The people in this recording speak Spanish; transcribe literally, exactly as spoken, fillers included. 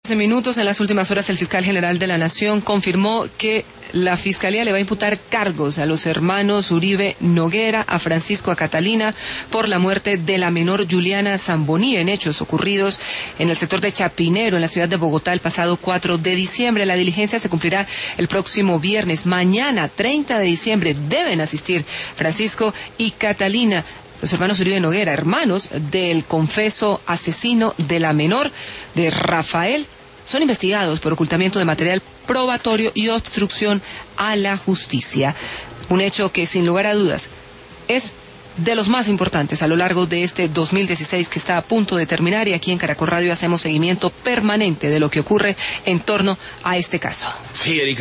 Minutos. En las últimas horas, el fiscal general de la Nación confirmó que la Fiscalía le va a imputar cargos a los hermanos Uribe Noguera, a Francisco, a Catalina, por la muerte de la menor Juliana Zamboní en hechos ocurridos en el sector de Chapinero, en la ciudad de Bogotá, el pasado cuatro de diciembre. La diligencia se cumplirá el próximo viernes. Mañana, treinta de diciembre, deben asistir Francisco y Catalina, los hermanos Uribe Noguera, hermanos del confeso asesino de la menor, de Rafael. Son investigados por ocultamiento de material probatorio y obstrucción a la justicia. Un hecho que, sin lugar a dudas, es de los más importantes a lo largo de este dos mil dieciséis que está a punto de terminar, y aquí en Caracol Radio hacemos seguimiento permanente de lo que ocurre en torno a este caso. Sí, Erika.